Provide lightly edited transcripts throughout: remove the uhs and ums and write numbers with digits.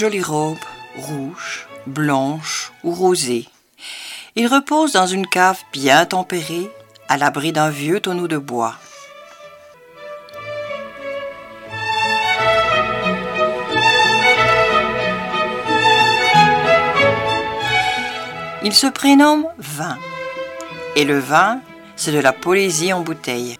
jolie robe, rouge, blanche ou rosée. Il repose dans une cave bien tempérée, à l'abri d'un vieux tonneau de bois. Il se prénomme Vin. Et le vin, c'est de la poésie en bouteille.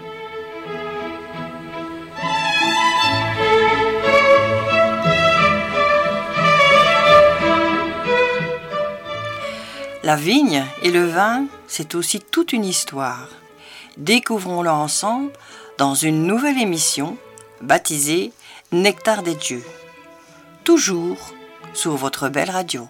La vigne et le vin, c'est aussi toute une histoire. Découvrons-la ensemble dans une nouvelle émission baptisée Nectar des dieux. Toujours sur votre belle radio.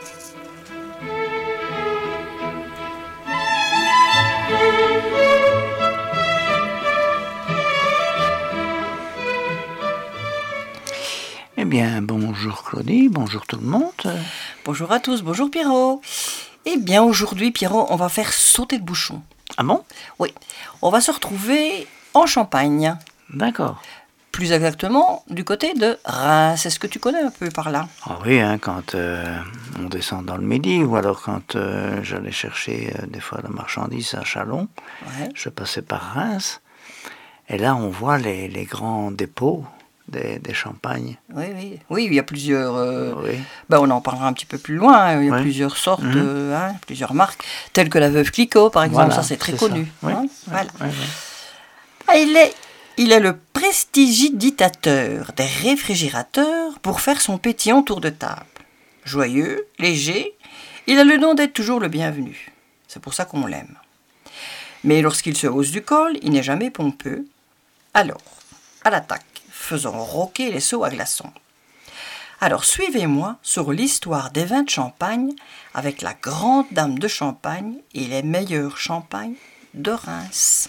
Eh bien, bonjour Claudie, bonjour tout le monde. Bonjour à tous, bonjour Pierrot. Eh bien, aujourd'hui, Pierrot, on va faire sauter le bouchon. Ah bon? Oui, on va se retrouver en Champagne. D'accord. Plus exactement, du côté de Reims. Est-ce que tu connais un peu par là? Ah oui, quand on descend dans le Midi, ou alors quand j'allais chercher des fois la marchandise à Châlons, je passais par Reims. Et là, on voit les grands dépôts des champagnes. Oui, il y a plusieurs... on en parlera un petit peu plus loin. Il y a plusieurs sortes, plusieurs marques, telles que la Veuve Clicquot, par exemple. Voilà, ça, c'est très connu. Voilà. Il est le prestidigitateur des réfrigérateurs pour faire son pétillant tour de table. Joyeux, léger, il a le don d'être toujours le bienvenu. C'est pour ça qu'on l'aime. Mais lorsqu'il se hausse du col, il n'est jamais pompeux. Alors, à l'attaque. Faisons roquer les seaux à glaçons. Alors suivez-moi sur l'histoire des vins de Champagne avec la grande dame de Champagne et les meilleurs champagnes de Reims.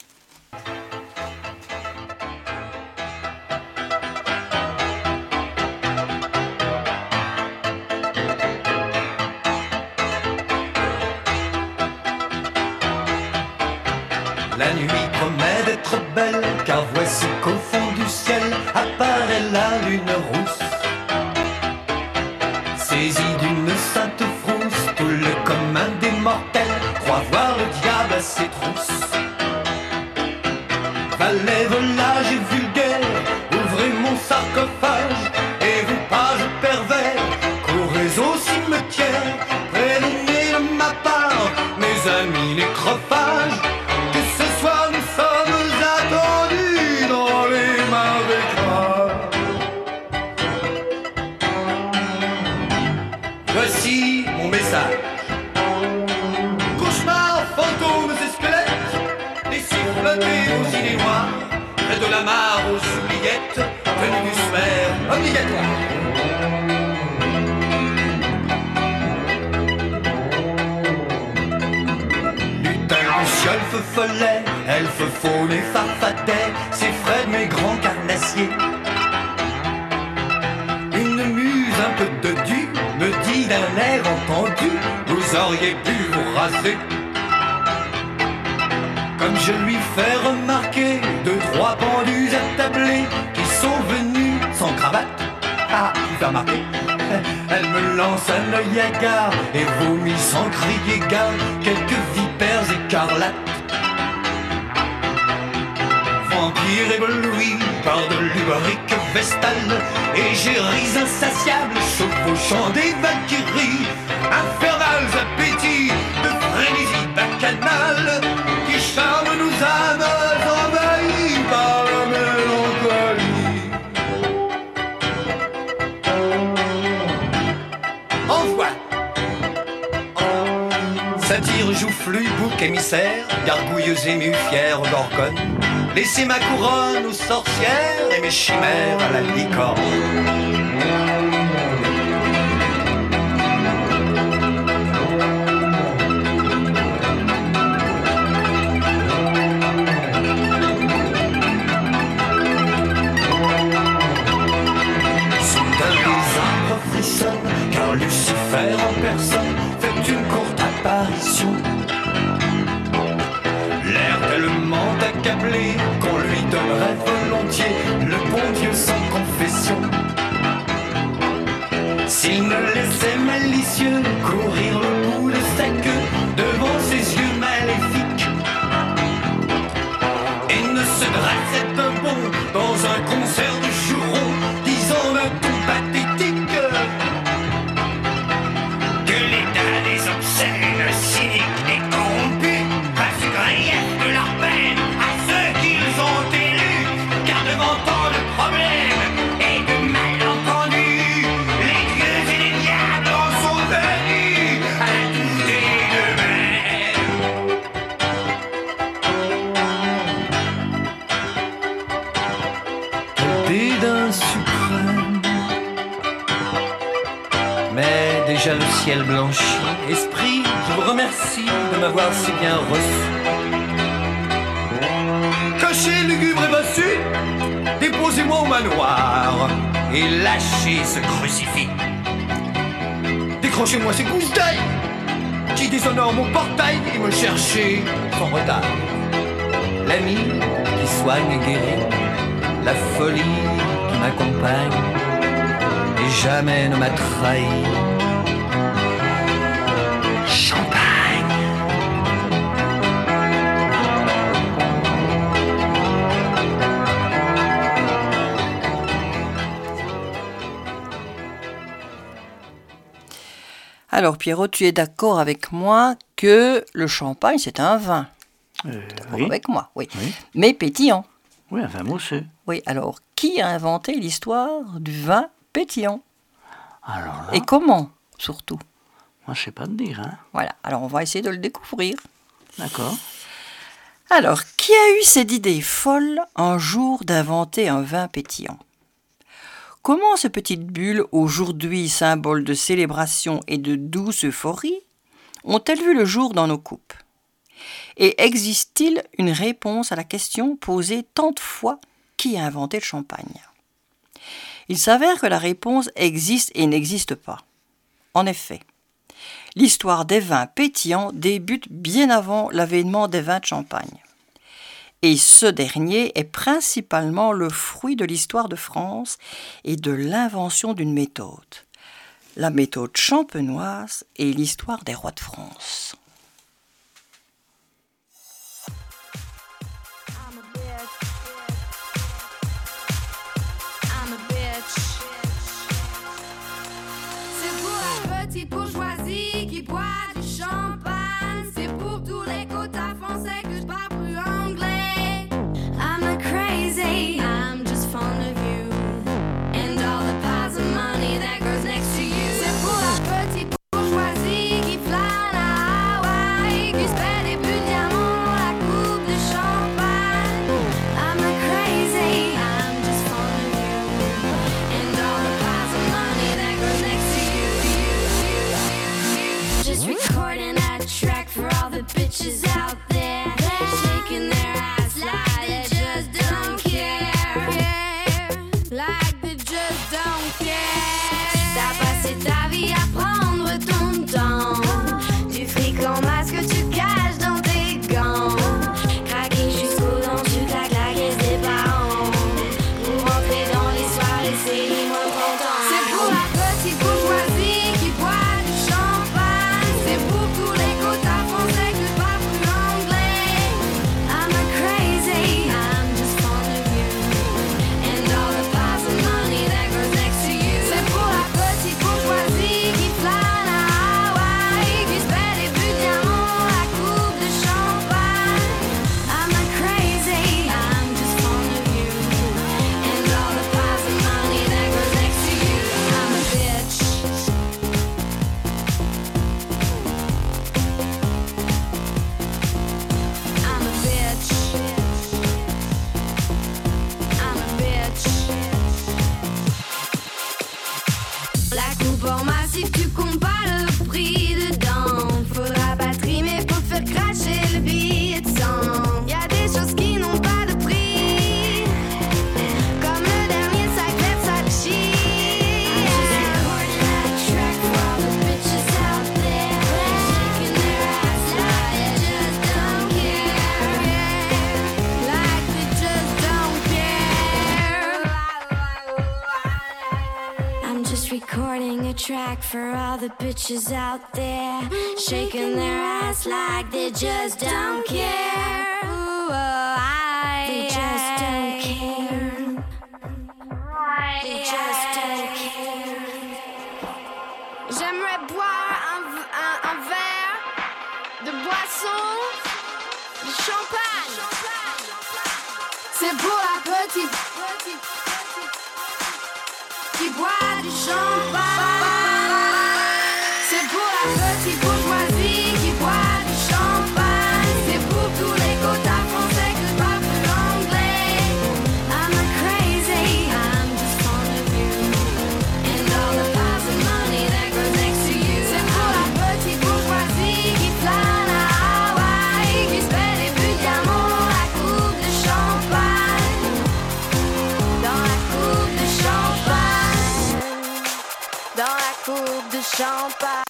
La nuit promet d'être belle, car voici qu'au fond du ciel apparaît la lune rousse. Saisi d'une sainte frousse, tout le commun des mortels croit voir le diable à ses trousses. Valets, volages et vulgaires, ouvrez mon sarcophage, et vous pages pervers, courez au cimetière, prévenez de ma part, mes amis nécrophages. Voici mon message. Cauchemars, fantômes et squelettes, laissez flotter vos idées noires, près de la mare aux oubliettes, tenue du sphère obligatoire. Lutin, luciole, feu follet, elfe, faune et farfadet, c'est Fred, mes grands carnassiers. Une muse un peu dodue me dit d'un air entendu, vous auriez pu vous raser. Comme je lui fais remarquer deux, trois pendus attablés qui sont venus sans cravate. Ah, tu t'as remarqué? Elle me lance un œil hagard et vomit sans crier gare quelques vipères écarlates. Vampire ébloui par de lubrique vestale, égéries insatiables chevauchant des valkyries, infernals appétits de frénésie bacchanale qui charment nos âmes envahies par la mélancolie. Envoie satire, joufflu, bouc émissaire, gargouilleuse émue, fière gorgone, laissez ma couronne aux sorcières et mes chimères à la licorne. Soudain les arbres frissonnent, car Lucifer en personne fait une courte apparition. L'air tellement accablé qu'on lui donnerait volontiers le bon Dieu sans confession. c'est malicieux, courir le bout de sa queue devant ses yeux maléfiques. Et ne se dressait de bon dans un concert de jurons, disant d'un ton pathétique que l'état des obscènes, cyniques et corrompus passe grief de leur peine à ceux qu'ils ont élus, car devant tant de problèmes et de malentendus, les dieux et les diables en sont venus à douter d'eux-mêmes. Dédain suprême, mais déjà le ciel blanchit. Esprit, je vous remercie de m'avoir si bien reçu. Caché, lugubre et bossu, déposez-moi au manoir et lâchez ce crucifix. Décrochez-moi ces gousses d'ail qui déshonorent mon portail et me cherchez sans retard. L'ami qui soigne et guérit, la folie qui m'accompagne et jamais ne m'a trahi. Champagne. Alors Pierrot, tu es d'accord avec moi que le champagne c'est un vin? Oui. Avec moi, oui. Oui. Mais pétillant. Oui, un vin mousseux. Oui, alors qui a inventé l'histoire du vin pétillant? Alors là, Et comment, surtout? moi je sais pas te dire, hein. Voilà, alors on va essayer de le découvrir. D'accord. Alors, qui a eu cette idée folle un jour d'inventer un vin pétillant? Comment ces petites bulles, aujourd'hui symbole de célébration et de douce euphorie, ont-elles vu le jour dans nos coupes? Et existe-t-il une réponse à la question posée tant de fois, qui a inventé le champagne? Il s'avère que la réponse existe et n'existe pas. En effet, l'histoire des vins pétillants débute bien avant l'avènement des vins de champagne. Et ce dernier est principalement le fruit de l'histoire de France et de l'invention d'une méthode. La méthode champenoise et l'histoire des rois de France. C'est pour la petite bourgeoisie qui boit du champagne. C'est pour tous les quotas français que je parle plus anglais. I'm not crazy, I'm just fond of you. And all the piles of money that goes next to you. C'est pour la petite bourgeoisie qui flâne à Hawaï, qui se fait des buts de diamant dans la coupe de champagne. I'm not crazy, I'm just fond of you. And all the piles of money that goes next to you. Just recording a track for all the bitches out there, shaking their ass like they just don't care, like they just don't care. T'as passé ta vie à prendre ton temps, du fric en masque tu caches dans tes gants, craquer jusqu'aux dents, tu claques la caisse des parents, pour rentrer dans les soirées, c'est libre content. C'est pour la petite bourgeoisie qui boit du champagne. C'est pour tous les quotas français que je parle plus anglais. I'm a track for all the bitches out there, shaking their ass like they just don't care. Ooh, they just don't care. They just don't care. J'aimerais boire un verre de boisson, de champagne. C'est pour la petite qui boit du champagne. C'est pour la petite bourgeoisie qui boit du champagne. C'est pour tous les quotas français que je parle plus l'anglais. I'm not crazy, I'm just fond of you and all the piles of money that goes next to you. C'est pour la petite bourgeoisie qui plane à Hawaï, qui se fait des buts de diamant, la coupe de champagne. Dans la coupe de champagne. Dans la coupe de champagne.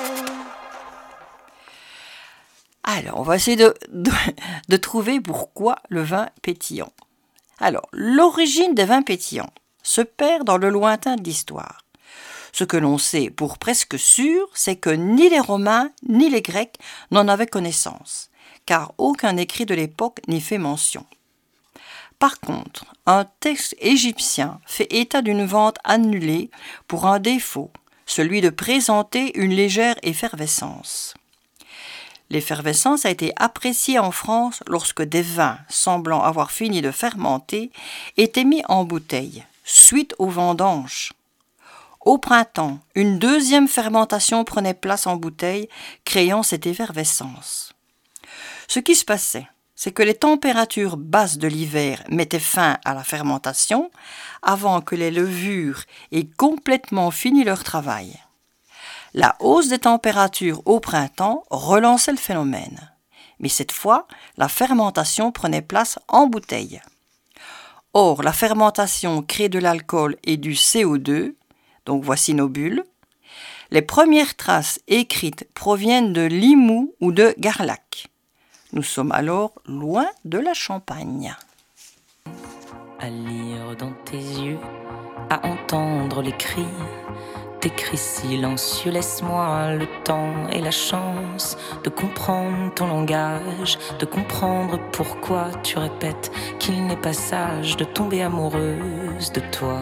Alors, on va essayer de trouver pourquoi le vin pétillant. Alors, l'origine des vins pétillants se perd dans le lointain de l'histoire. Ce que l'on sait pour presque sûr, c'est que ni les Romains ni les Grecs n'en avaient connaissance, car aucun écrit de l'époque n'y fait mention. Par contre, un texte égyptien fait état d'une vente annulée pour un défaut, celui de présenter une légère effervescence. L'effervescence a été appréciée en France lorsque des vins semblant avoir fini de fermenter étaient mis en bouteille, suite aux vendanges. Au printemps, une deuxième fermentation prenait place en bouteille, créant cette effervescence. Ce qui se passait, c'est que les températures basses de l'hiver mettaient fin à la fermentation avant que les levures aient complètement fini leur travail. La hausse des températures au printemps relançait le phénomène. Mais cette fois, la fermentation prenait place en bouteille. Or, la fermentation crée de l'alcool et du CO2, donc voici nos bulles. Les premières traces écrites proviennent de Limoux ou de Garlac. Nous sommes alors loin de la Champagne. À lire dans tes yeux, à entendre les cris, tes cris silencieux, laisse-moi le temps et la chance de comprendre ton langage, de comprendre pourquoi tu répètes qu'il n'est pas sage de tomber amoureuse de toi.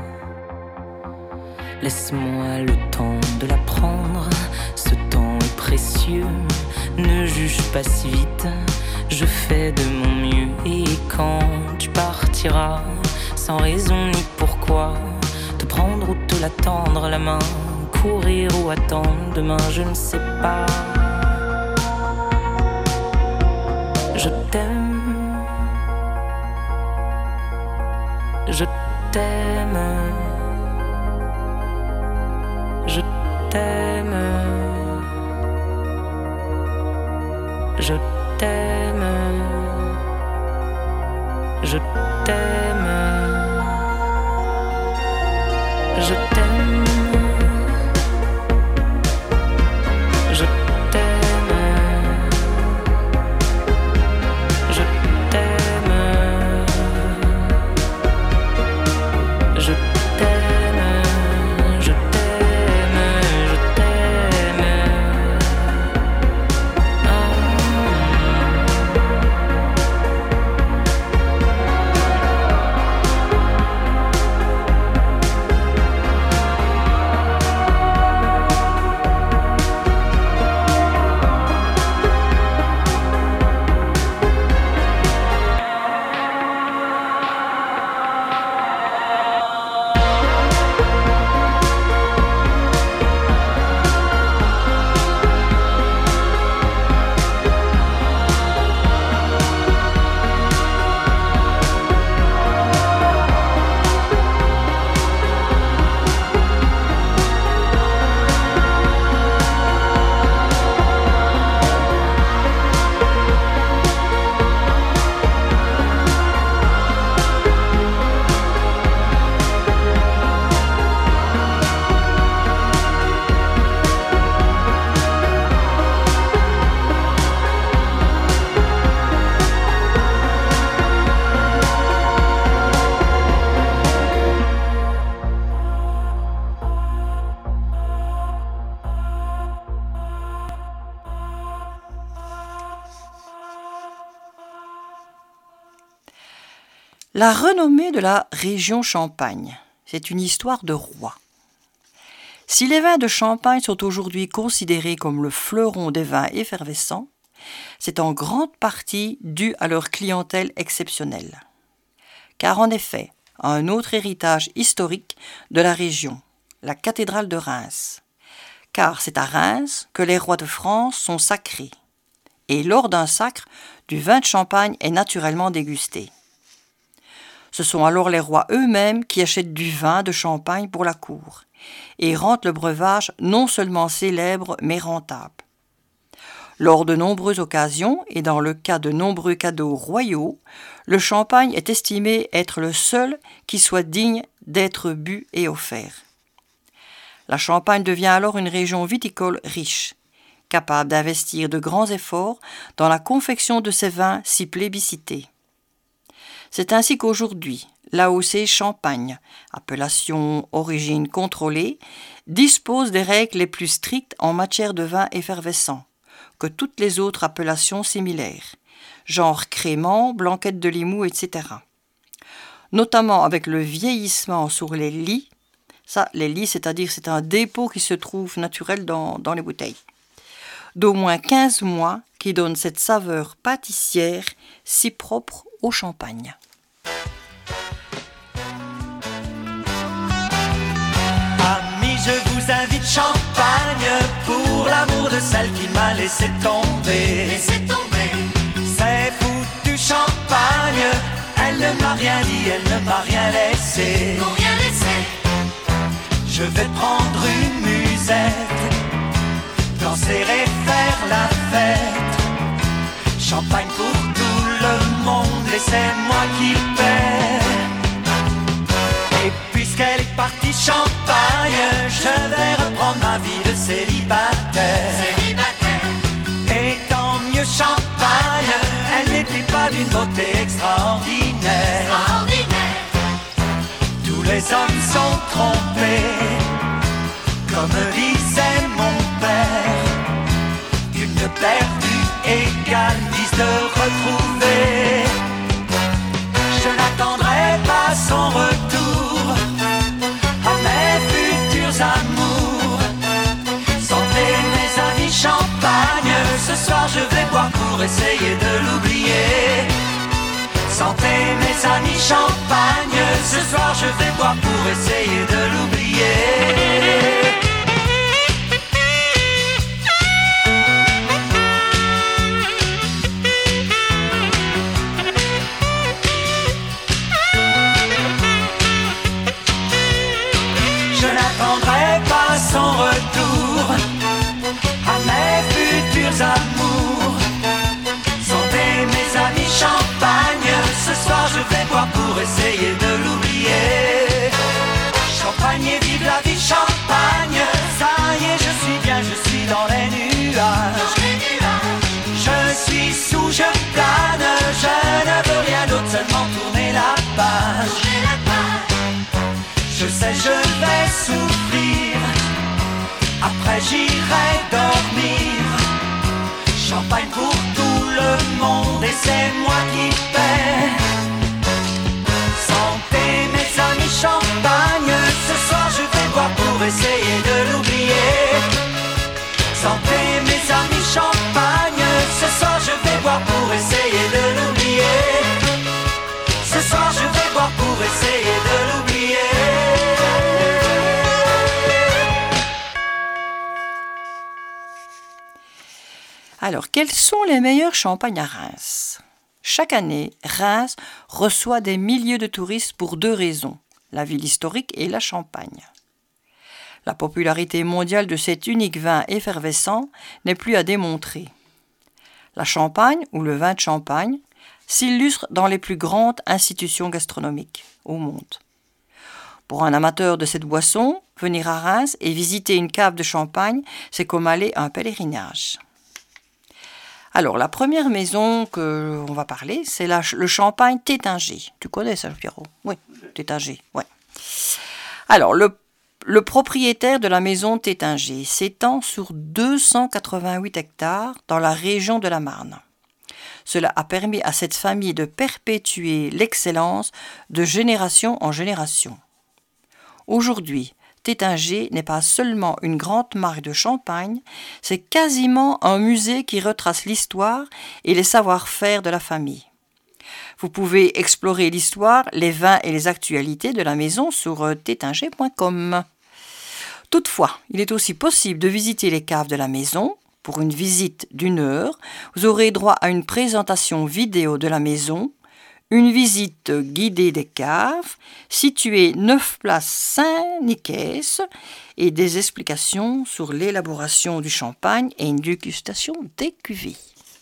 Laisse-moi le temps de l'apprendre, ce temps est précieux, ne juge pas si vite, je fais de mon mieux. Et quand tu partiras, sans raison ni pourquoi, te prendre ou te la tendre la main, courir ou attendre demain, je ne sais pas. Je t'aime, je t'aime, je t'aime, je t'aime, je t'aime, je t'aime, je t'aime, je t'aime, je t'aime, je t'aime, je t'aime. La renommée de la région Champagne, c'est une histoire de roi. Si les vins de Champagne sont aujourd'hui considérés comme le fleuron des vins effervescents, c'est en grande partie dû à leur clientèle exceptionnelle. Car en effet, un autre héritage historique de la région, la cathédrale de Reims. Car c'est à Reims que les rois de France sont sacrés. Et lors d'un sacre, du vin de Champagne est naturellement dégusté. Ce sont alors les rois eux-mêmes qui achètent du vin de Champagne pour la cour et rendent le breuvage non seulement célèbre mais rentable. Lors de nombreuses occasions et dans le cas de nombreux cadeaux royaux, le champagne est estimé être le seul qui soit digne d'être bu et offert. La Champagne devient alors une région viticole riche, capable d'investir de grands efforts dans la confection de ces vins si plébiscités. C'est ainsi qu'aujourd'hui, l'AOC Champagne, appellation origine contrôlée, dispose des règles les plus strictes en matière de vin effervescent que toutes les autres appellations similaires, genre crément, blanquette de Limoux, etc. Notamment avec le vieillissement sur les lits. Ça, les lits, c'est-à-dire c'est un dépôt qui se trouve naturel dans les bouteilles. D'au moins 15 mois qui donne cette saveur pâtissière si propre au champagne. Amis, je vous invite Champagne pour l'amour de celle qui m'a laissé tomber. C'est foutu Champagne, elle ne m'a rien dit, elle ne m'a rien laissé. Je vais prendre une musette, danser et faire la fête. Champagne pour tout le monde et c'est moi qui paie. Et puisqu'elle est partie Champagne, je vais reprendre ma vie de célibataire. Et tant mieux Champagne, elle n'était pas d'une beauté extraordinaire. Tous les hommes sont trompés, comme disait mon père. Une perdue égale 10 de retrouver. Je n'attendrai pas son retour à mes futurs amours. Santé mes amis Champagne, ce soir je vais boire pour essayer de l'oublier. Santé mes amis Champagne, ce soir je vais boire pour essayer de l'oublier. Je n'attendrai pas son retour à mes futurs amours. Santé mes amis Champagne, ce soir je vais boire pour essayer de l'oublier. Champagne et vive la vie Champagne, ça y est je suis bien, je suis dans les nuages. Je suis sous, je plane, je ne veux rien d'autre, seulement tourner la page. Je sais je vais souffrir, après j'irai dormir. Champagne pour tout le monde et c'est moi qui paie. Santé mes amis Champagne, ce soir je vais boire pour essayer de l'oublier. Santé mes amis Champagne, ce soir je vais boire pour essayer de l'oublier. Ce soir je vais boire pour essayer de l'oublier. Alors, quels sont les meilleurs champagnes à Reims ? Chaque année, Reims reçoit des milliers de touristes pour 2 raisons, la ville historique et la Champagne. La popularité mondiale de cet unique vin effervescent n'est plus à démontrer. La Champagne, ou le vin de Champagne, s'illustre dans les plus grandes institutions gastronomiques au monde. Pour un amateur de cette boisson, venir à Reims et visiter une cave de Champagne, c'est comme aller à un pèlerinage. Alors, la première maison qu'on va parler, c'est le Champagne Tétinger. Tu connais ça, Pierrot ? Oui, Tétinger, ouais. Alors, le propriétaire de la maison Tétinger s'étend sur 288 hectares dans la région de la Marne. Cela a permis à cette famille de perpétuer l'excellence de génération en génération. Aujourd'hui, Taittinger n'est pas seulement une grande marque de champagne, c'est quasiment un musée qui retrace l'histoire et les savoir-faire de la famille. Vous pouvez explorer l'histoire, les vins et les actualités de la maison sur taittinger.com. Toutefois, il est aussi possible de visiter les caves de la maison. Pour une visite d'1 heure, vous aurez droit à une présentation vidéo de la maison, une visite guidée des caves, située 9 place Saint-Nicaise, et des explications sur l'élaboration du champagne et une dégustation des cuvées.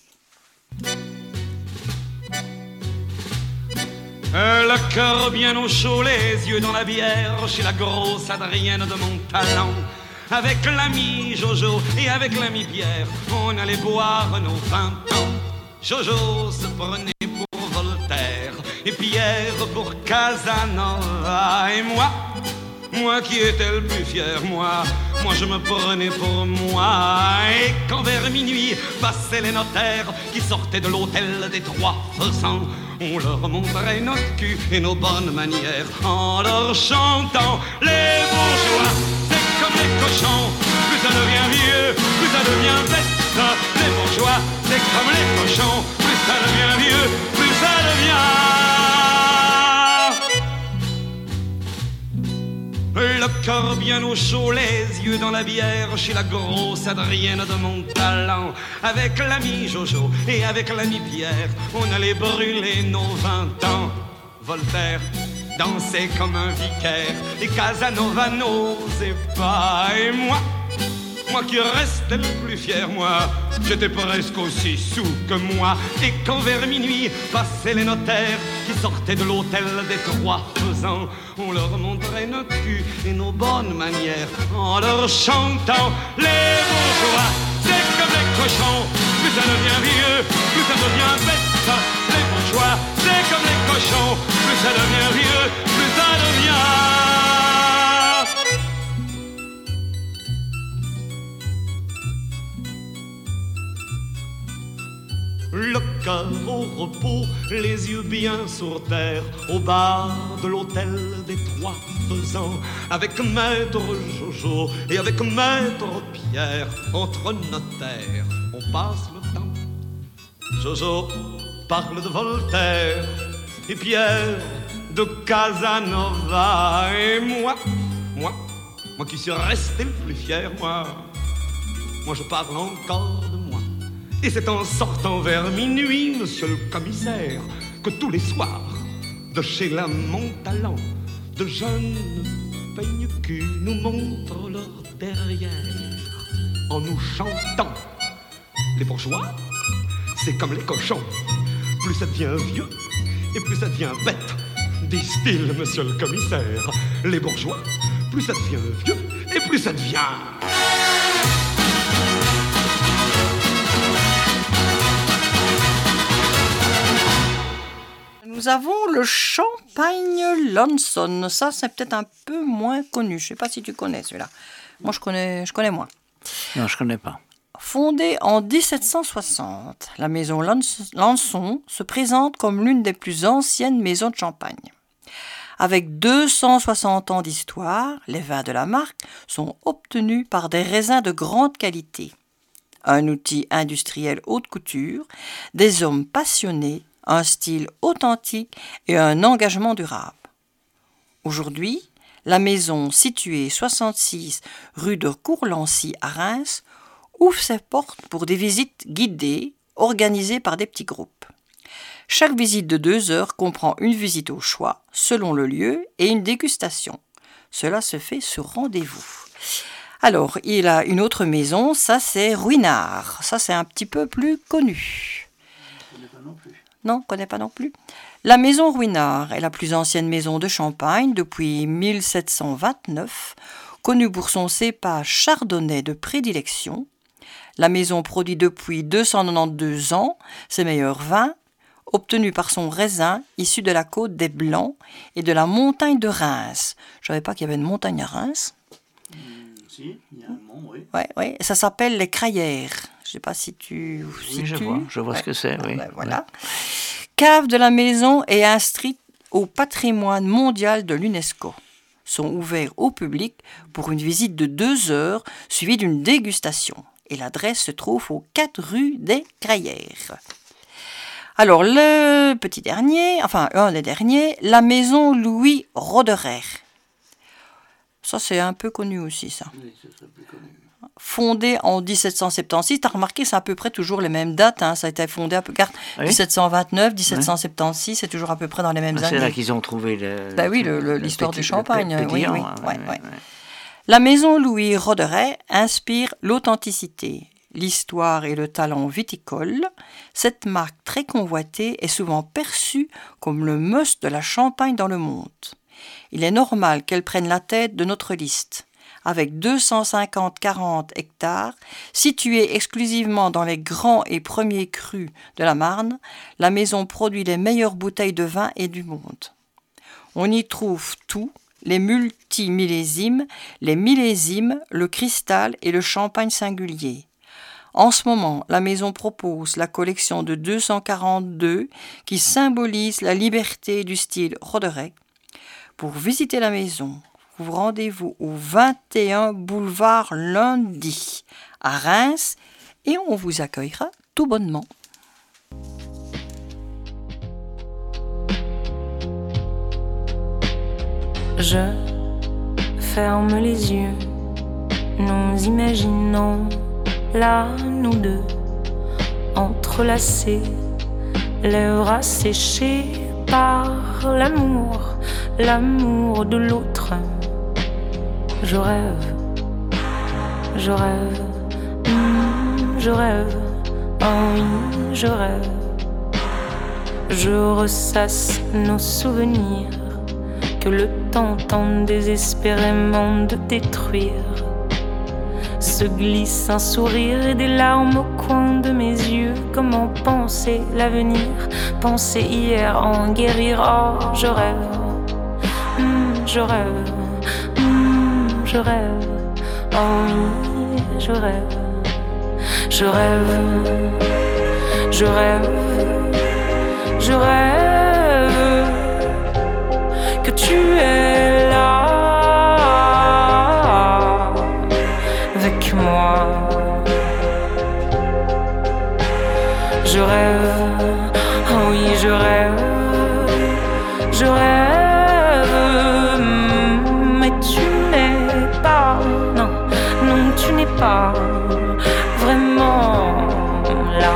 Le cœur bien au chaud, les yeux dans la bière, chez la grosse Adrienne de mon talent. Avec l'ami Jojo et avec l'ami Pierre, on allait boire nos 20 ans. Jojo se prenait pour Voltaire et Pierre pour Casanova. Et moi qui étais le plus fier, moi je me prenais pour moi. Et quand vers minuit passaient les notaires qui sortaient de l'hôtel des Trois Faisans, on leur montrait notre cul et nos bonnes manières en leur chantant les bourgeois. C'est comme les cochons, plus ça devient vieux, plus ça devient bête. Les bourgeois, c'est comme les cochons, plus ça devient vieux, plus ça devient. Le cœur bien au chaud, les yeux dans la bière, chez la grosse Adrienne de mon talent. Avec l'ami Jojo et avec l'ami Pierre, on allait brûler nos 20 ans. Voltaire dansait comme un vicaire et Casanova n'osait pas. Et moi qui restais le plus fier, moi, j'étais presque aussi sous que moi. Et quand vers minuit passaient les notaires qui sortaient de l'hôtel des Trois Faisans, on leur montrait notre cul et nos bonnes manières en leur chantant les bourgeois. C'est comme les cochons, plus ça devient vieux, plus ça devient bête. Les bourgeois, c'est comme les cochons, plus ça devient vieux, plus ça devient. Le cœur au repos, les yeux bien sur terre, au bar de l'hôtel des Trois Faisans, avec maître Jojo et avec maître Pierre, entre notaires, on passe le temps. Jojo parle de Voltaire et Pierre de Casanova. Et moi qui suis resté le plus fier, moi je parle encore de moi. Et c'est en sortant vers minuit, monsieur le commissaire, que tous les soirs, de chez la Montalent, de jeunes peigne-cul nous montrent leur derrière, en nous chantant. Les bourgeois, c'est comme les cochons, plus ça devient vieux et plus ça devient bête, disent-ils, monsieur le commissaire. Les bourgeois, plus ça devient vieux et plus ça devient... Nous avons le champagne Lanson. Ça, c'est peut-être un peu moins connu. Je ne sais pas si tu connais celui-là. Moi, je connais moins. Non, je ne connais pas. Fondée en 1760, la maison Lanson se présente comme l'une des plus anciennes maisons de champagne. Avec 260 ans d'histoire, les vins de la marque sont obtenus par des raisins de grande qualité. Un outil industriel haute couture, des hommes passionnés, un style authentique et un engagement durable. Aujourd'hui, la maison située 66 rue de Courlancy à Reims ouvre ses portes pour des visites guidées organisées par des petits groupes. Chaque visite de 2 heures comprend une visite au choix, selon le lieu, et une dégustation. Cela se fait sur rendez-vous. Alors, il a une autre maison, ça c'est Ruinart. Ça c'est un petit peu plus connu. Non, on ne connaît pas non plus. La maison Ruinart est la plus ancienne maison de Champagne depuis 1729, connue pour son cépage chardonnay de prédilection. La maison produit depuis 292 ans ses meilleurs vins, obtenus par son raisin issu de la côte des Blancs et de la montagne de Reims. Je ne savais pas qu'il y avait une montagne à Reims. Si, il y a un mont, oui. Oui, ça s'appelle les Crayères. Je ne sais pas si tu Oui, je vois ce que c'est, oui. Voilà. Cave de la maison est inscrite au patrimoine mondial de l'UNESCO. Sont ouverts au public pour une visite de 2 heures suivie d'une dégustation. Et l'adresse se trouve aux 4 rue des Craillères. Alors, le petit dernier, enfin un des derniers, la maison Louis Roederer. Ça, c'est un peu connu aussi, ça. Oui, ça serait plus connu. Fondée en 1776, tu as remarqué, c'est à peu près toujours les mêmes dates. Ça a été fondé à peu près 1729, 1776, c'est toujours à peu près dans les mêmes années. C'est là qu'ils ont trouvé l'histoire du champagne. Pétillant, oui. La maison Louis Roederer inspire l'authenticité, l'histoire et le talent viticole. Cette marque très convoitée est souvent perçue comme le must de la Champagne dans le monde. Il est normal qu'elle prenne la tête de notre liste. Avec 250-40 hectares, située exclusivement dans les grands et premiers crus de la Marne, la maison produit les meilleures bouteilles de vin et du monde. On y trouve tout, les multimillésimes, les millésimes, le cristal et le champagne singulier. En ce moment, la maison propose la collection de 242 qui symbolise la liberté du style Roederer. Pour visiter la maison, vous rendez-vous au 21 boulevard Lundi à Reims et on vous accueillera tout bonnement. Je ferme les yeux, nous imaginons là nous deux, entrelacés, lèvres asséchées par l'amour de l'autre. Je rêve, je rêve, je rêve, oh oui, je rêve. Je ressasse nos souvenirs que le temps tente désespérément de détruire. Se glisse un sourire et des larmes au coin de mes yeux. Comment penser l'avenir, penser hier, en guérir. Oh, je rêve, je rêve, je rêve. Oh oui, je rêve, je rêve, je rêve, je rêve que tu es là avec moi. Je rêve, oh oui, je rêve, je rêve, mais tu n'es pas, non, tu n'es pas vraiment là.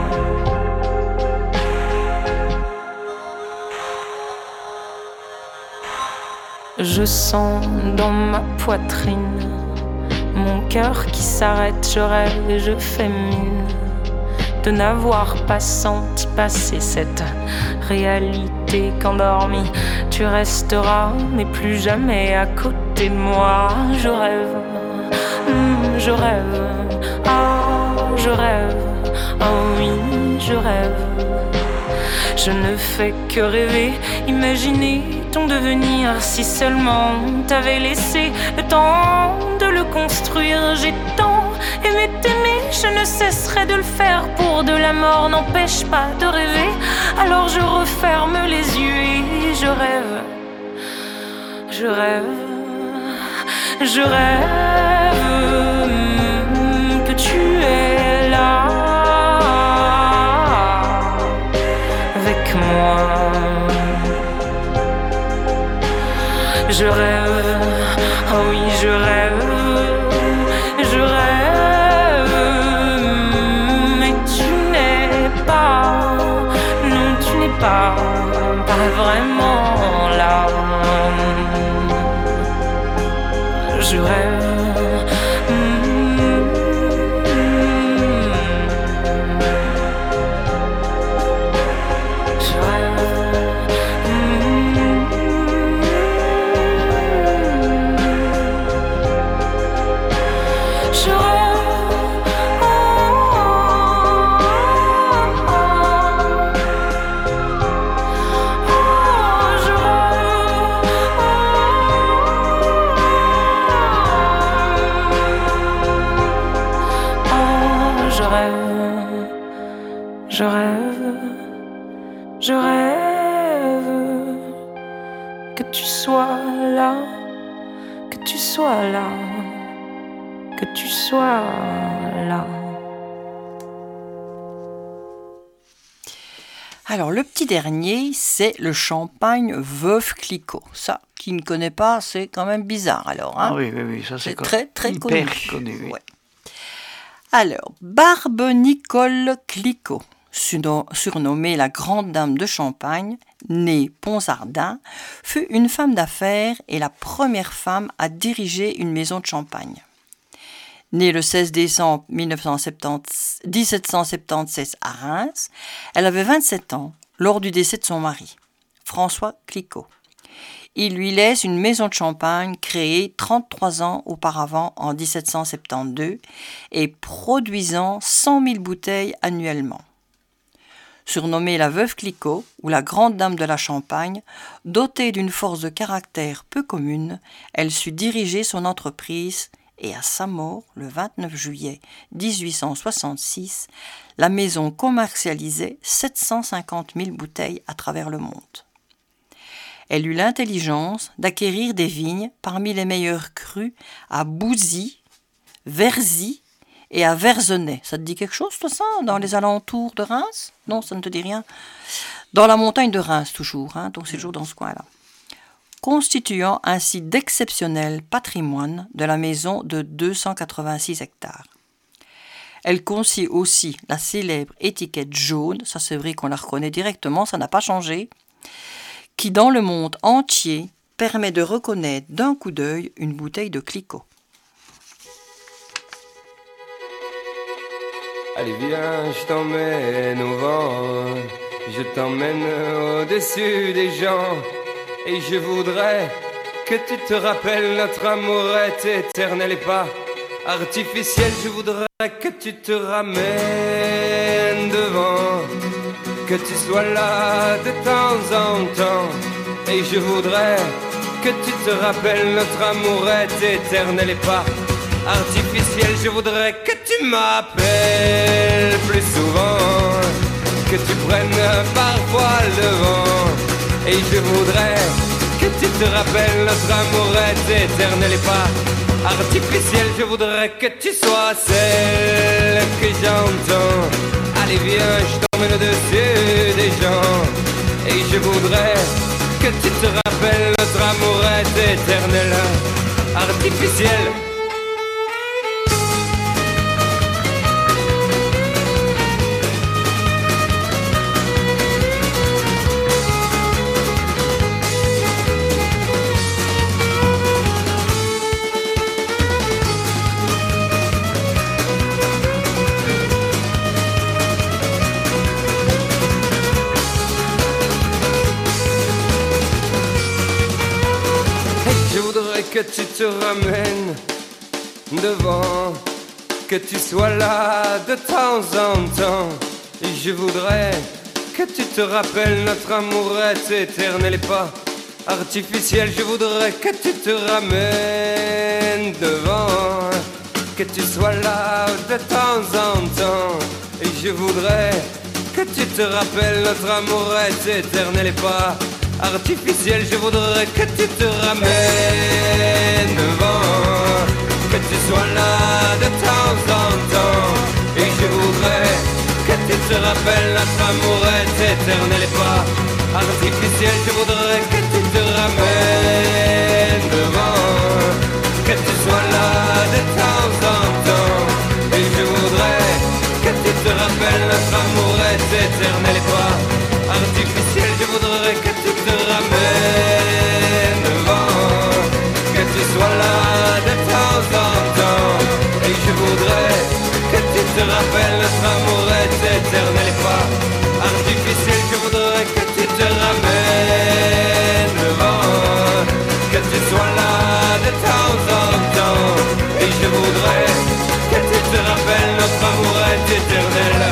Je sens dans ma poitrine mon cœur qui s'arrête, je rêve et je fais mine de n'avoir pas senti passer cette réalité qu'endormi tu resteras, mais plus jamais à côté de moi. Je rêve, je rêve, oh je rêve, oh oui je rêve. Je ne fais que rêver, imaginer ton devenir. Si seulement t'avais laissé le temps de le construire. J'ai tant aimé t'aimer, je ne cesserai de le faire. Pour de la mort n'empêche pas de rêver. Alors je referme les yeux et je rêve. Je rêve, je rêve que tu es là avec moi. Je rêve, oh oui je rêve, je rêve, mais tu n'es pas, non tu n'es pas vraiment là. Je rêve. rêve, je rêve, je rêve que tu sois là, que tu sois là, que tu sois là. Alors, le petit dernier, c'est le champagne Veuve Clicquot. Ça, qui ne connaît pas, c'est quand même bizarre, alors. Hein, ah oui, ça c'est très, très hyper connu. oui. Ouais. Alors, Barbe Nicole Clicquot, surnommée la Grande Dame de Champagne, née Ponsardin, fut une femme d'affaires et la première femme à diriger une maison de champagne. Née le 16 décembre 1776 à Reims, elle avait 27 ans lors du décès de son mari, François Clicquot. Il lui laisse une maison de champagne créée 33 ans auparavant en 1772 et produisant 100 000 bouteilles annuellement. Surnommée la Veuve Clicquot ou la Grande Dame de la Champagne, dotée d'une force de caractère peu commune, elle sut diriger son entreprise et à sa mort, le 29 juillet 1866, la maison commercialisait 750 000 bouteilles à travers le monde. Elle eut l'intelligence d'acquérir des vignes parmi les meilleurs crus à Bouzy, Verzy et à Verzenay. Ça te dit quelque chose, toi, ça, dans les alentours de Reims? Non, ça ne te dit rien. Dans la montagne de Reims, toujours, hein, donc c'est toujours dans ce coin-là. Constituant ainsi d'exceptionnel patrimoine de la maison de 286 hectares. Elle conçut aussi la célèbre étiquette jaune, ça c'est vrai qu'on la reconnaît directement, ça n'a pas changé, qui dans le monde entier permet de reconnaître d'un coup d'œil une bouteille de Clicquot. Allez viens, je t'emmène au vent, je t'emmène au-dessus des gens. Et je voudrais que tu te rappelles, notre amour est éternel et pas artificiel. Je voudrais que tu te ramènes devant, que tu sois là de temps en temps. Et je voudrais que tu te rappelles, notre amour est éternel et pas artificiel. Je voudrais que tu m'appelles plus souvent, que tu prennes parfois le vent. Et je voudrais que tu te rappelles, notre amour est éternel et pas artificiel. Je voudrais que tu sois celle que j'entends. Allez viens, je t'emmène au-dessus des gens. Et je voudrais que tu te rappelles, notre amour est éternel, artificiel. Que tu te ramènes devant, que tu sois là de temps en temps. Et je voudrais que tu te rappelles, notre amour est éternel et pas artificiel. Je voudrais que tu te ramènes devant, que tu sois là de temps en temps. Et je voudrais que tu te rappelles, notre amour est éternel et pas artificiel. Je voudrais que tu te ramènes devant, que tu sois là de temps en temps. Et je voudrais que tu te rappelles, notre amour est éternel et pas artificiel. Je voudrais que tu te ramènes devant, que tu sois là de temps en temps. Et je voudrais que tu te rappelles, notre amour est éternel et pas artificiel. Je voudrais que tu te ramènes devant, que tu sois là de temps en temps. Et je voudrais que tu te rappelles, notre amour est éternel et pas artificiel. Je voudrais que tu te ramènes devant, que tu sois là de temps en temps. Et je voudrais que tu te rappelles, notre amour est éternel,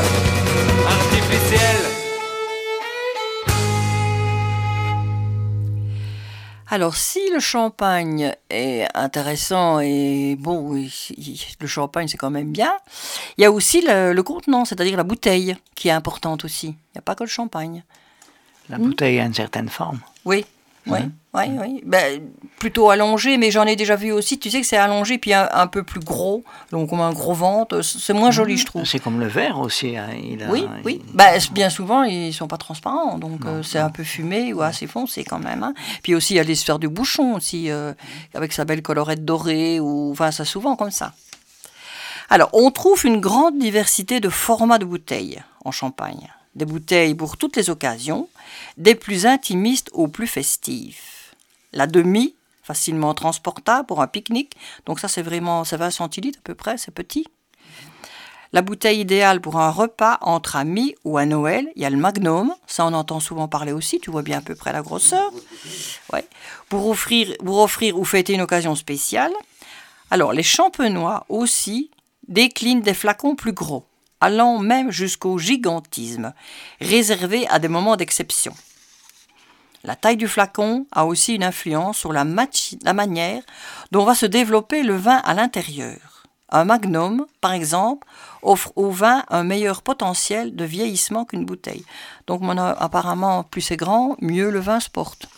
artificiel. Alors, si le champagne est intéressant et bon, le champagne c'est quand même bien, il y a aussi le contenant, c'est-à-dire la bouteille, qui est importante aussi. Il n'y a pas que le champagne. La bouteille a une certaine forme. Oui, oui. Ben, plutôt allongé, mais j'en ai déjà vu aussi. Tu sais que c'est allongé puis un peu plus gros, donc comme un gros ventre. C'est moins joli, je trouve. C'est comme le verre aussi. Hein. Oui. Ben, bien souvent, ils sont pas transparents, donc c'est un peu fumé ou assez foncé quand même. Hein. Puis aussi, il y a les sphères de bouchon aussi, avec sa belle colorette dorée. Enfin, ça souvent comme ça. Alors, on trouve une grande diversité de formats de bouteilles en Champagne. Des bouteilles pour toutes les occasions, des plus intimistes aux plus festives. La demi, facilement transportable pour un pique-nique, donc ça c'est 20 centilitres à peu près, c'est petit. La bouteille idéale pour un repas entre amis ou à Noël, il y a le Magnum, ça on entend souvent parler aussi, tu vois bien à peu près la grosseur. Ouais. Pour offrir ou fêter une occasion spéciale. Alors les champenois aussi déclinent des flacons plus gros, allant même jusqu'au gigantisme, réservé à des moments d'exception. La taille du flacon a aussi une influence sur la manière dont va se développer le vin à l'intérieur. Un magnum, par exemple, offre au vin un meilleur potentiel de vieillissement qu'une bouteille. Donc apparemment, plus c'est grand, mieux le vin se porte.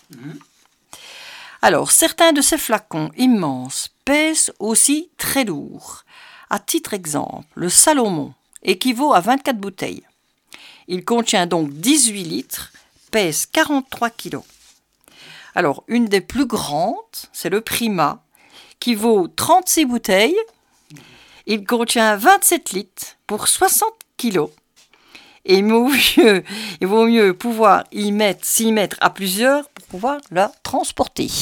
Alors, certains de ces flacons immenses pèsent aussi très lourd. À titre d'exemple, le Salomon équivaut à 24 bouteilles. Il contient donc 18 litres, pèse 43 kilos. Alors, une des plus grandes, c'est le Prima, qui vaut 36 bouteilles. Il contient 27 litres pour 60 kilos. Et il vaut mieux pouvoir s'y mettre à plusieurs pour pouvoir la transporter.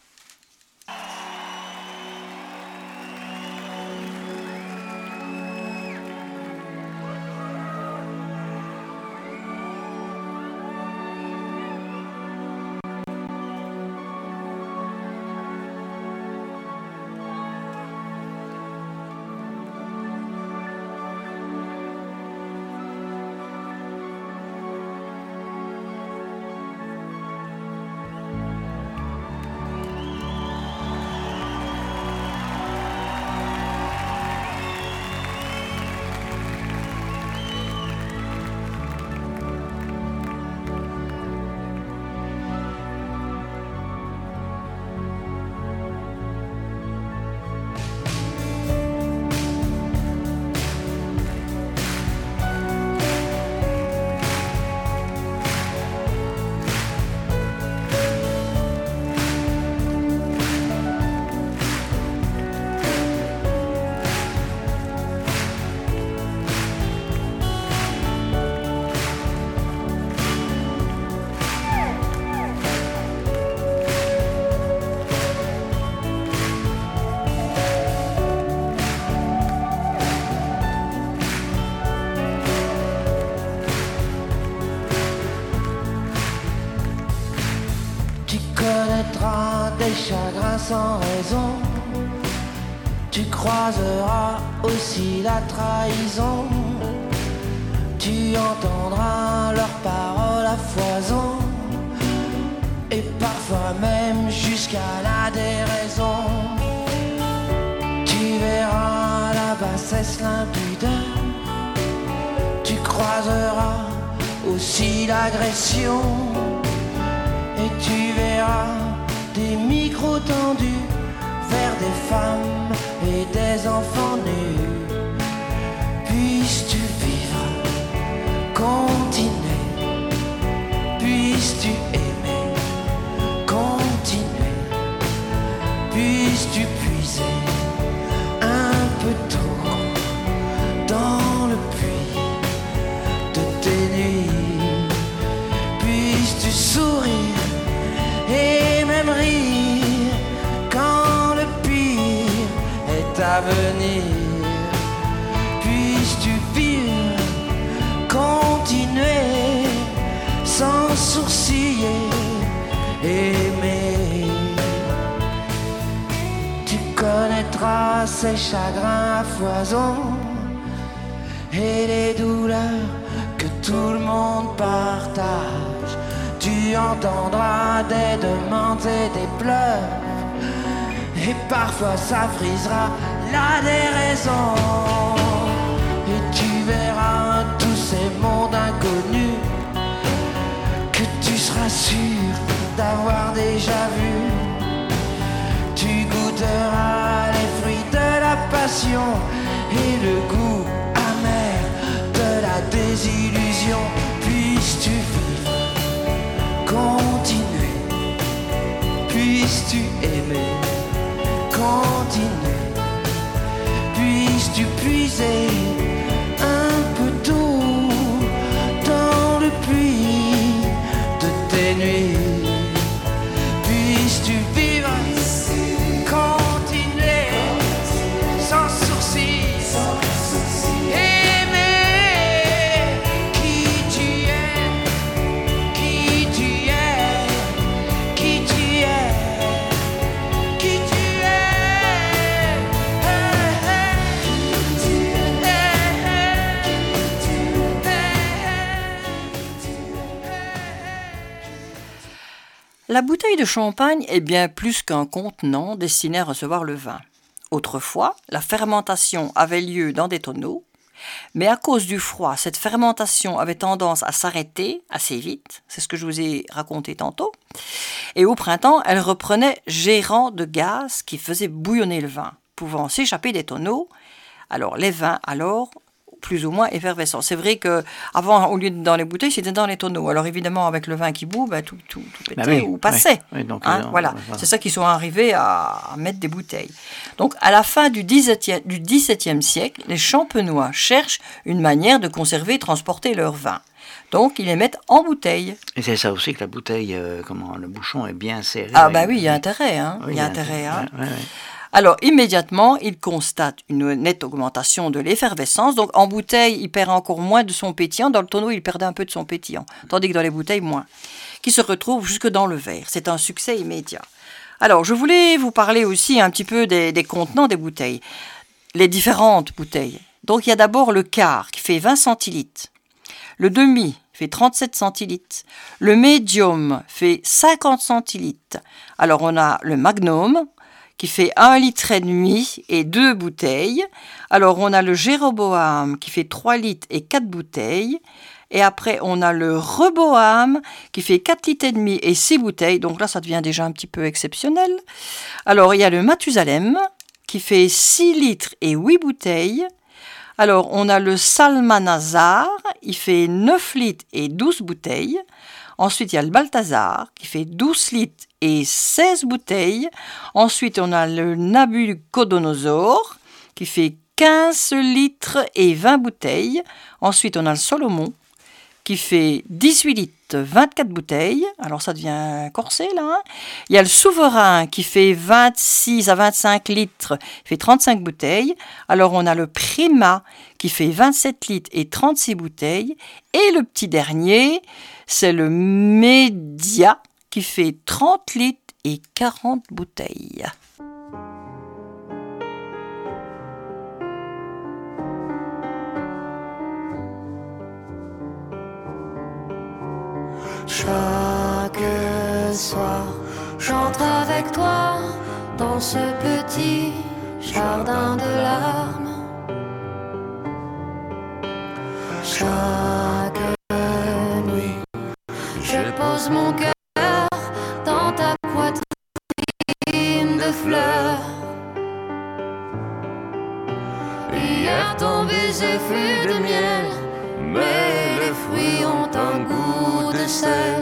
Des chagrins sans raison, tu croiseras aussi la trahison, tu entendras leurs paroles à foison, et parfois même jusqu'à la déraison. Tu verras la bassesse, l'impudeur, tu croiseras aussi l'agression, et tu verras des micros tendus vers des femmes et des enfants nus. Puisses-tu vivre, continuer, puisses-tu aimer, continuer, puisses-tu puiser un peu trop dans le puits de tes nuits. Puisses-tu sourire et même rire quand le pire est à venir. Puisses-tu vivre, continuer sans sourciller, aimer. Tu connaîtras ces chagrins à foison et les douleurs que tout le monde partage. Tu tu entendras des demandes et des pleurs. Et parfois ça frisera la déraison. Et tu verras tous ces mondes inconnus que tu seras sûr d'avoir déjà vu. Tu goûteras les fruits de la passion et le goût amer de la désillusion. Puisses-tu vivre, continuer, puisses-tu aimer, continuer, puisses-tu puiser un peu d'eau dans le puits de tes nuits. Puisses-tu vivre, continuer, sans sourcil, aimer qui tu es, qui tu es, qui tu es, qui tu es. La bouteille de champagne est bien plus qu'un contenant destiné à recevoir le vin. Autrefois, la fermentation avait lieu dans des tonneaux, mais à cause du froid, cette fermentation avait tendance à s'arrêter assez vite, c'est ce que je vous ai raconté tantôt, et au printemps, elle reprenait gérant de gaz qui faisait bouillonner le vin, pouvant s'échapper des tonneaux. Alors les vins, plus ou moins effervescents. C'est vrai qu'avant, au lieu de dans les bouteilles, c'était dans les tonneaux. Alors évidemment, avec le vin qui bout, tout pétait ou passait. Oui, donc, voilà. C'est ça qu'ils sont arrivés à mettre des bouteilles. Donc à la fin du XVIIe siècle, les Champenois cherchent une manière de conserver et transporter leur vin. Donc ils les mettent en bouteille. Et c'est ça aussi que la bouteille, le bouchon est bien serré. Ah bah oui, il y a intérêt. Oui, il y a intérêt. Alors, immédiatement, il constate une nette augmentation de l'effervescence. Donc, en bouteille, il perd encore moins de son pétillant. Dans le tonneau, il perdait un peu de son pétillant. Tandis que dans les bouteilles, moins. Qui se retrouve jusque dans le verre. C'est un succès immédiat. Alors, je voulais vous parler aussi un petit peu des contenants des bouteilles. Les différentes bouteilles. Donc, il y a d'abord le quart qui fait 20 centilitres. Le demi fait 37 centilitres. Le médium fait 50 centilitres. Alors, on a le magnum qui fait 1,5 litre et 2 bouteilles. Alors, on a le Jéroboam qui fait 3 litres et 4 bouteilles. Et après, on a le Reboam qui fait 4 litres et demi et 6 bouteilles. Donc là, ça devient déjà un petit peu exceptionnel. Alors, il y a le Mathusalem qui fait 6 litres et 8 bouteilles. Alors, on a le Salmanazar, il fait 9 litres et 12 bouteilles. Ensuite, il y a le Balthazar qui fait 12 litres et 16 bouteilles. Ensuite, on a le Nabucodonosor qui fait 15 litres et 20 bouteilles. Ensuite, on a le Solomon qui fait 18 litres, 24 bouteilles. Alors, ça devient corsé, là. Il y a le Souverain qui fait 26 à 25 litres, il fait 35 bouteilles. Alors, on a le Prima qui fait 27 litres et 36 bouteilles. Et le petit dernier, c'est le Média qui fait 30 litres et 40 bouteilles. Chaque soir, j'entre avec toi dans ce petit jardin de larmes. Chaque nuit, je pose mon cœur dans ta poitrine de fleurs. Hier, ton baiser fut de miel, mais les fruits ont un goût de sel.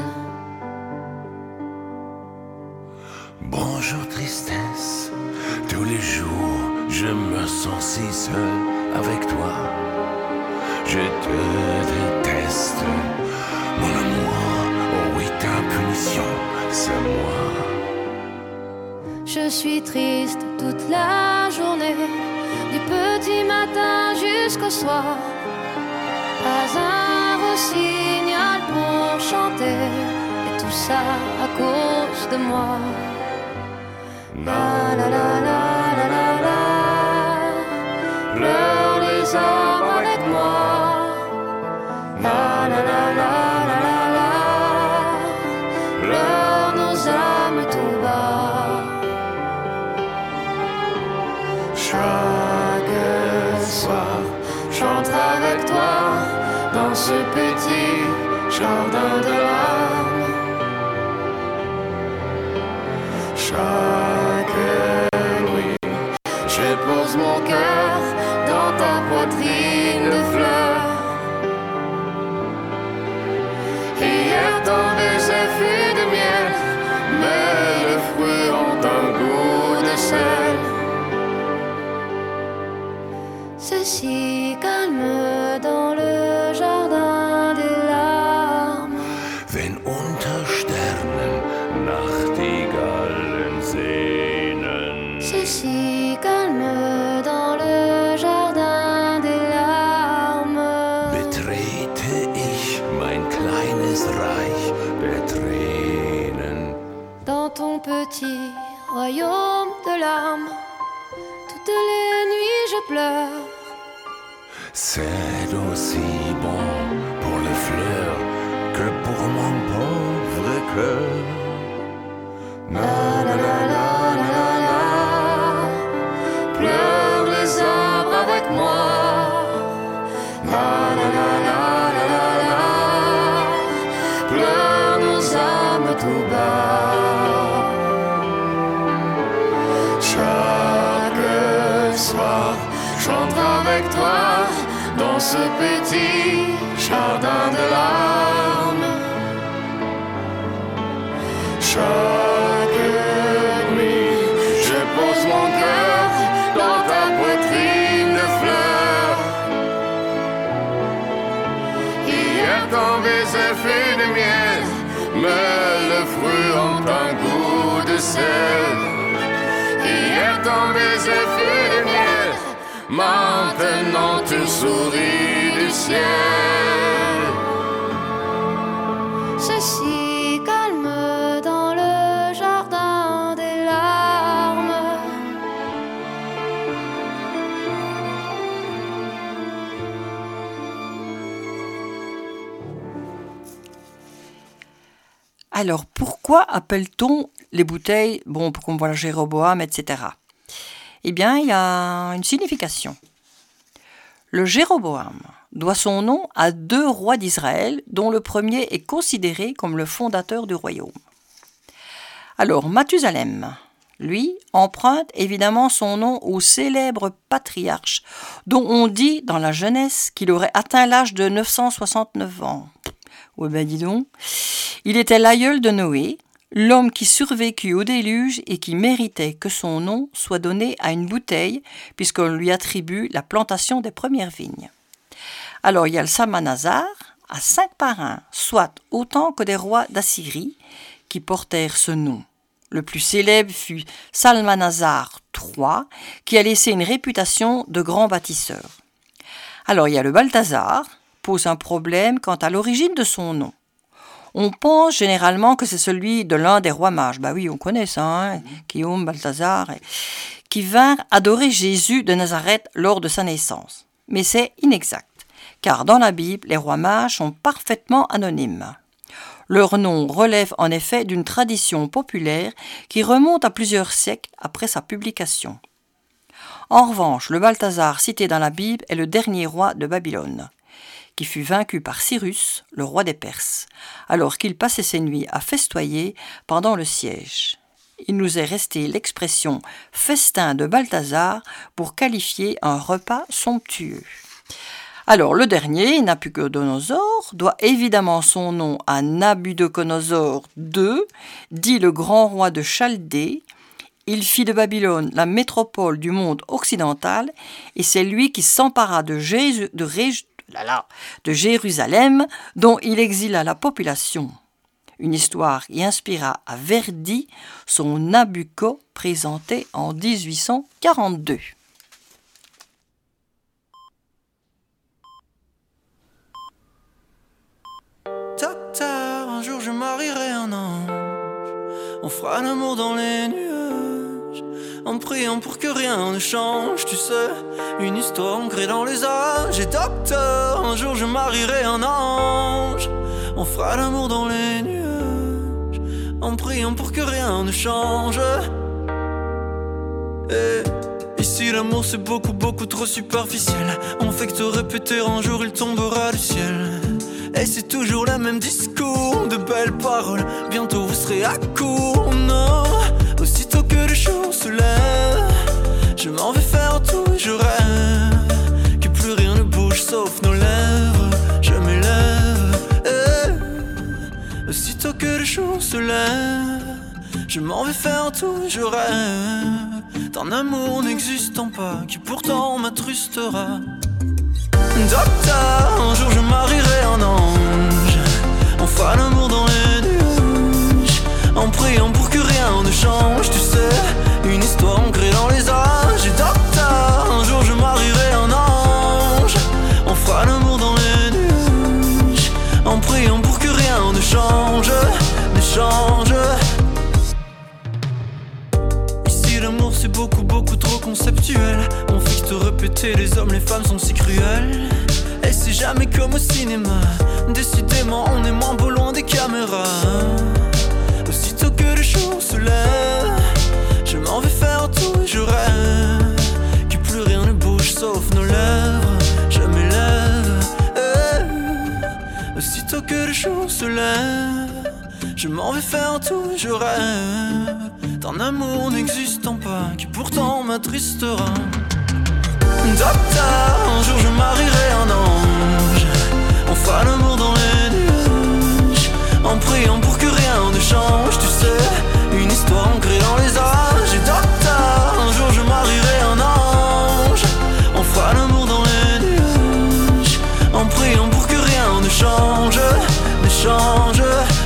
Bonjour tristesse, tous les jours je me sens si seul avec toi. Je te déteste, mon amour, oh oui ta punition, c'est moi. Je suis triste toute la journée, du petit matin jusqu'au soir. Pas un rossignol pour chanter, et tout ça à cause de moi. La la la la la la la, pleure les arbres avec moi. La la la la la la la, avec toi dans ce petit jardin de larmes. Chaque nuit, je pose mon cœur dans ta poitrine de fleurs. Hier ton baiser fut de miel, mais les fruits ont un goût de sel. C'est si calme dans le jardin des larmes. Wenn unter Sternen Nachtigallen sehnen. C'est si calme dans le jardin des larmes. Betrete ich mein kleines Reich der Tränen. Dans ton petit royaume de larmes, toutes les nuits je pleure. C'est aussi bon pour les fleurs que pour mon pauvre cœur. La la la la la la la. Pleure les arbres avec moi. La la la la la la la. Pleure nos âmes tout bas. Chaque soir, j'entre avec toi dans ce petit jardin de larmes. Chaque nuit, je pose mon cœur dans ta poitrine de fleurs. Hier ton baiser fut de miel, mais les fruits ont un goût de sel. Hier ton baiser fut de miel, maintenant tu souris du ciel. C'est si calme dans le jardin des larmes. Alors, pourquoi appelle-t-on les bouteilles, bon, comme voilà Jéroboam, etc. Eh bien, il y a une signification. Le Jéroboam doit son nom à 2 rois d'Israël, dont le premier est considéré comme le fondateur du royaume. Alors, Mathusalem, lui, emprunte évidemment son nom au célèbre patriarche, dont on dit dans la Genèse qu'il aurait atteint l'âge de 969 ans. Ouais ben dis donc, il était l'aïeul de Noé, l'homme qui survécut au déluge et qui méritait que son nom soit donné à une bouteille, puisqu'on lui attribue la plantation des premières vignes. Alors il y a le Salmanasar, à 5 parrains, soit autant que des rois d'Assyrie, qui portèrent ce nom. Le plus célèbre fut Salmanasar III, qui a laissé une réputation de grand bâtisseur. Alors il y a le Balthazar, pose un problème quant à l'origine de son nom. On pense généralement que c'est celui de l'un des rois mages. Bah oui, on connaît ça, hein, Guillaume, Balthazar, qui vinrent adorer Jésus de Nazareth lors de sa naissance. Mais c'est inexact, car dans la Bible, les rois mages sont parfaitement anonymes. Leur nom relève en effet d'une tradition populaire qui remonte à plusieurs siècles après sa publication. En revanche, le Balthazar cité dans la Bible est le dernier roi de Babylone, qui fut vaincu par Cyrus, le roi des Perses, alors qu'il passait ses nuits à festoyer pendant le siège. Il nous est resté l'expression « festin de Balthazar » pour qualifier un repas somptueux. Alors, le dernier, Nabuchodonosor, doit évidemment son nom à Nabuchodonosor II, dit le grand roi de Chaldée. Il fit de Babylone la métropole du monde occidental et c'est lui qui s'empara de Jérusalem, dont il exila la population. Une histoire qui inspira à Verdi son Nabucco présenté en 1842. Docteur, un jour je marierai un ange. On fera l'amour dans les nuages, en priant pour que rien ne change. Tu sais, une histoire ancrée dans les âges. Et docteur, un jour je marierai un ange. On fera l'amour dans les nuages, en priant pour que rien ne change. Et si l'amour c'est beaucoup, beaucoup trop superficiel, on fait que te répéter un jour il tombera du ciel. Et c'est toujours le même discours, de belles paroles, bientôt vous serez à court. Non, aussitôt que le jour se lève, je m'en vais faire tout et je rêve que plus rien ne bouge sauf nos lèvres. Je m'élève, aussitôt que le jour se lève, je m'en vais faire tout et je rêve d'un amour n'existant pas qui pourtant m'attrustera. Docteur, un jour je marierai un ange, on fera l'amour dans les nuages, en priant pour que rien ne change. Tu sais, une histoire ancrée dans les âges. Et docteur, un jour je marierai un ange, on fera l'amour dans les nuages, en priant pour que rien ne change, ne change. Ici l'amour c'est beaucoup, beaucoup trop conceptuel, on fait que te répéter, les hommes, les femmes sont si cruels. Et c'est jamais comme au cinéma, décidément on est moins beau loin des caméras. Aussitôt que le jour se lève, je m'en vais faire tout et je rêve que plus rien ne bouge sauf nos lèvres. Je m'élève, aussitôt que le jour se lève, je m'en vais faire tout et je rêve d'un amour n'existant pas qui pourtant m'attristera. Docteur, un jour je marierai un ange, on fera l'amour dans les nuages, en priant pour que rien ne change. Tu sais, une histoire ancrée dans les âges. Et docteur, un jour je marierai un ange, on fera l'amour dans les nuages, en priant pour que rien ne change, ne change.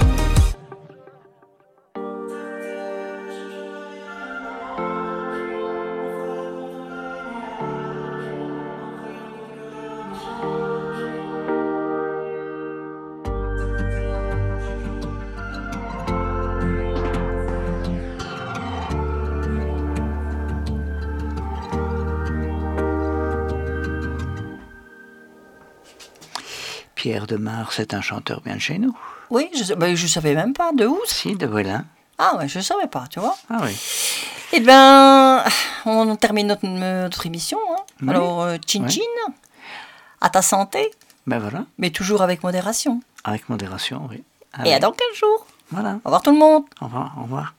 Pierre de Mars est un chanteur bien de chez nous. Oui, je savais même pas. De où? Si, de Velin. Ah ouais, je savais pas, tu vois. Ah oui. Eh bien, on termine notre émission. Hein. Oui. Alors, chin-chin, à ta santé. Ben voilà. Mais toujours avec modération. Avec modération, oui. Et à dans 15 jours. Voilà. Au revoir tout le monde. Au revoir, au revoir.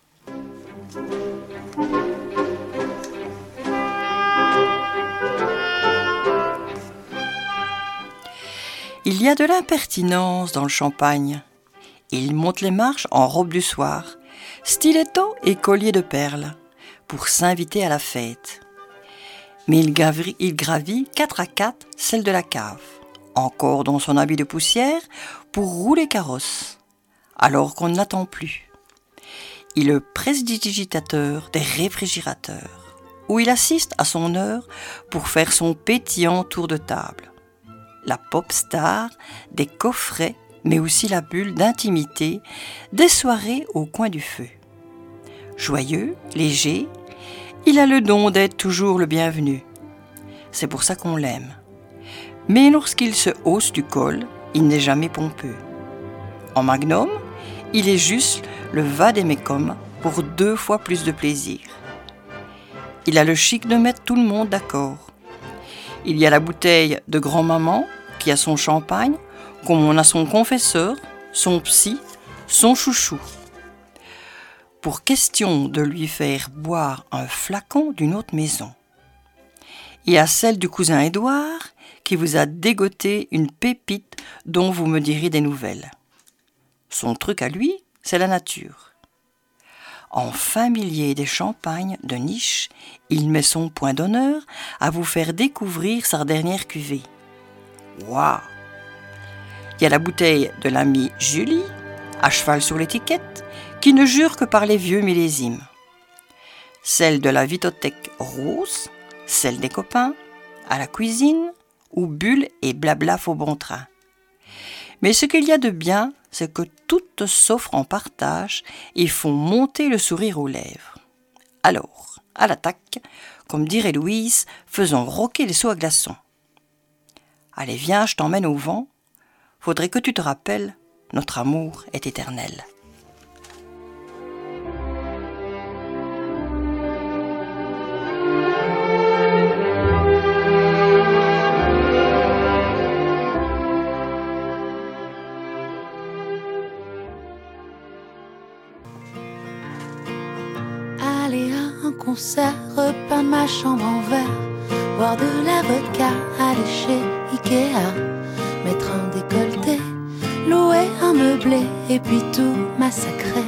Il y a de l'impertinence dans le champagne. Il monte les marches en robe du soir, stiletto et collier de perles, pour s'inviter à la fête. Mais il gravit 4 à 4 celle de la cave, encore dans son habit de poussière, pour rouler carrosse, alors qu'on ne l'attend plus. Il est le prestidigitateur des réfrigérateurs, où il assiste à son heure pour faire son pétillant tour de table. La pop star des coffrets, mais aussi la bulle d'intimité des soirées au coin du feu. Joyeux, léger, il a le don d'être toujours le bienvenu. C'est pour ça qu'on l'aime. Mais lorsqu'il se hausse du col, il n'est jamais pompeux. En magnum, il est juste le vade-mecum pour 2 fois plus de plaisir. Il a le chic de mettre tout le monde d'accord. Il y a la bouteille de grand-maman qui a son champagne, comme on a son confesseur, son psy, son chouchou. Pour question de lui faire boire un flacon d'une autre maison. Et à celle du cousin Édouard qui vous a dégoté une pépite dont vous me direz des nouvelles. Son truc à lui, c'est la nature. En familier des champagnes de niche, il met son point d'honneur à vous faire découvrir sa dernière cuvée. Waouh! Il y a la bouteille de l'amie Julie, à cheval sur l'étiquette, qui ne jure que par les vieux millésimes. Celle de la Vitothèque rose, celle des copains, à la cuisine, où bulle et blabla au bon train. Mais ce qu'il y a de bien, c'est que toutes s'offrent en partage et font monter le sourire aux lèvres. Alors, à l'attaque, comme dirait Louise, faisons rocker les seaux à glaçons. Allez, viens, je t'emmène au vent. Faudrait que tu te rappelles, notre amour est éternel. concert, repeindre ma chambre en verre, boire de la vodka, aller chez Ikea, mettre un décolleté, louer un meublé et puis tout massacrer.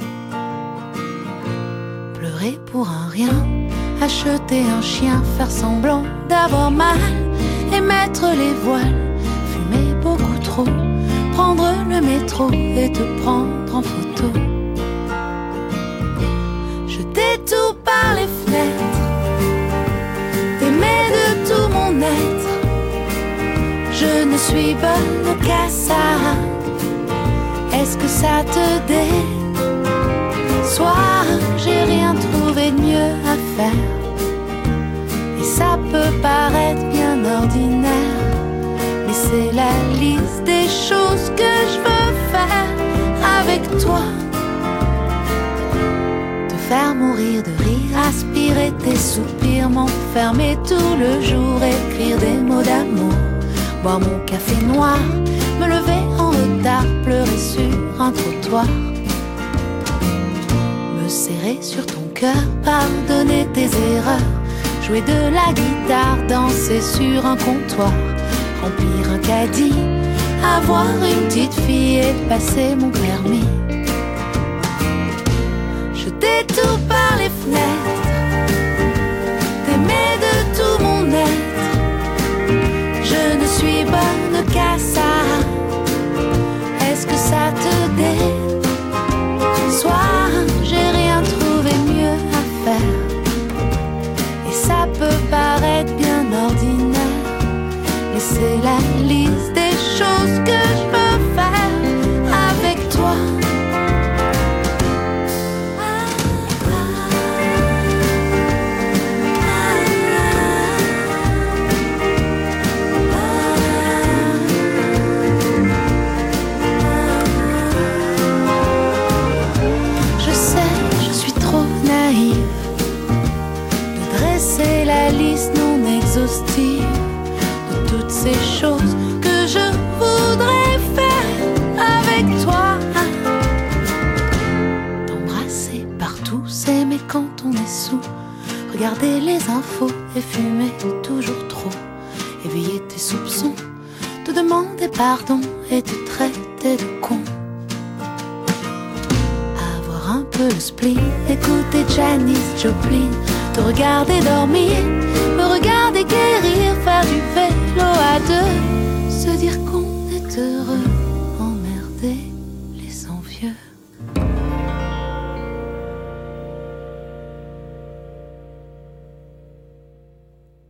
Pleurer pour un rien, acheter un chien, faire semblant d'avoir mal et mettre les voiles, fumer beaucoup trop, prendre le métro et te prendre en photo. Jeter tout par les fenêtres, t'aimer de tout mon être. Je ne suis bonne qu'à ça. Est-ce que ça te déçoit? J'ai rien trouvé de mieux à faire. Et ça peut paraître bien ordinaire, mais c'est la liste des choses que je veux faire avec toi. Te faire mourir de rire, aspirer tes soupirs, m'enfermer tout le jour, écrire des mots d'amour, boire mon café noir, me lever en retard, pleurer sur un trottoir, me serrer sur ton cœur, pardonner tes erreurs, jouer de la guitare, danser sur un comptoir, remplir un caddie, avoir une petite fille et passer mon permis. Jeter tout par les fenêtres, t'aimer de tout mon être. Je ne suis bonne qu'à ça. Est-ce que ça te déçoit? J'ai rien trouvé mieux à faire. Et ça peut paraître bien ordinaire, mais c'est la liste des choses que je peux faire avec toi. Je sais, je suis trop naïve de dresser la liste non exhaustive de toutes ces choses que je voudrais faire avec toi. T'embrasser partout, s'aimer quand on est sous, regarder les infos et fumer toujours trop, éveiller tes soupçons, te demander pardon et te traiter de con. Avoir un peu le spleen, écouter Janis Joplin, te regarder dormir, me regarder guérir, faire du